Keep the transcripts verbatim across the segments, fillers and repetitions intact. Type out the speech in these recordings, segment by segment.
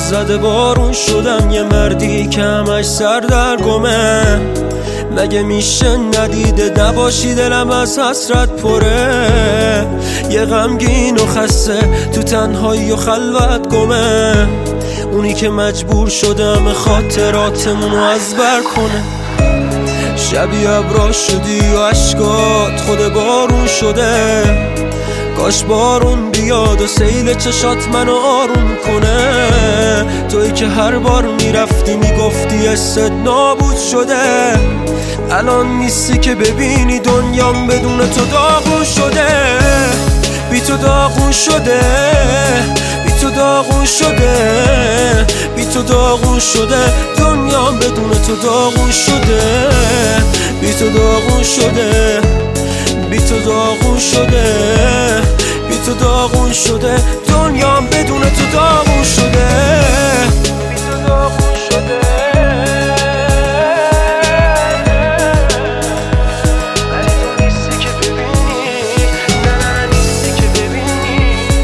زده بارون شدم، یه مردی که همش سر در گمه. مگه میشه ندیده نباشی دلم از حسرت پره، یه غمگین و خسته تو تنهایی و خلوت گمه. اونی که مجبور شدم خاطراتمونو از بر کنه. شبی ابرا شدی و عشقات خود بارون شده، کاش بارون بیاد و سیل چشات منو آروم کنه. توی که هر بار میرفتی میگفتی حست نابود شده، الان نیستی که ببینی دنیام بدون تو داغون شده. بی تو داغون شده، بی تو داغون شده، بی تو داغون شده، دنیام بدون تو داغون شده. بی تو داغون شده، بی تو داغون شده، بی تو داغون شده، دنیام بدون تو داغون شده. بی تو داغون شده، ولی تو نیستی که ببینی، نه نه نیستی که ببینی.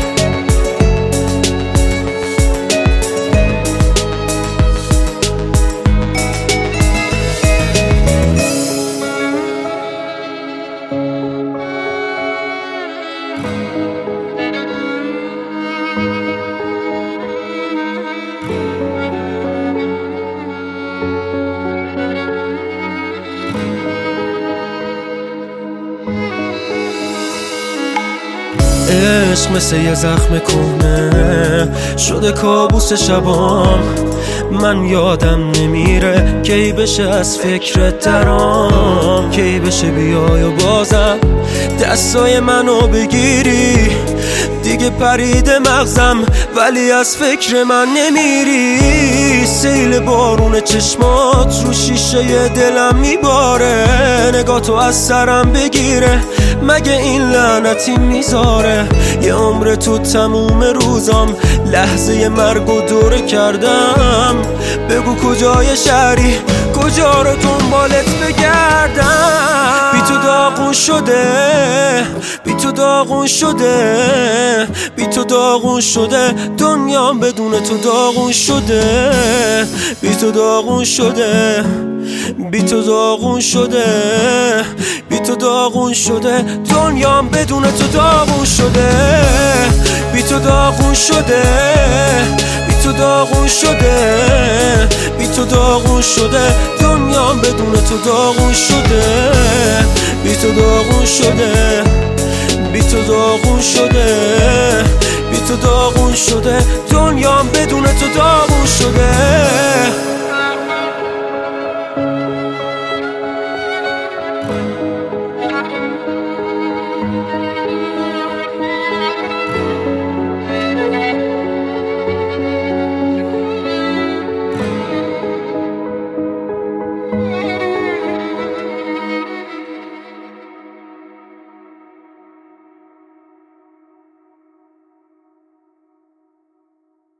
عشق مثل یه زخم کهنه شده کابوس شبام، من یادم نمیره کی بشه از فکرت درام، کی بشه بیای و بازم دستای منو بگیری. دیگه پریده مغزم ولی از فکر من نمیری. سیل بارون چشمات رو شیشه دلم میباره، نگاه تو از سرم بگیره مگه این لعنتی میذاره. یه عمر تو تموم روزام لحظه مرگ و دوره کردم، بگو کجای شهری کجا رو دنبالت بگردم. بی تو داغون شده، بی تو داغون شده، بی تو داغون شده، دنیام بدون تو داغون شده. بی تو داغون شده، بی تو داغون شده، بی تو داغون شده، دنیام بدون تو داغون شده. بی تو داغون شده، بی تو داغون شده، بی تو داغون شده، دنیام بدون تو داغون شده. بی تو داغون شده، بی تو داغون شده، بی تو داغون شده، دنیام بدون تو داغون شده.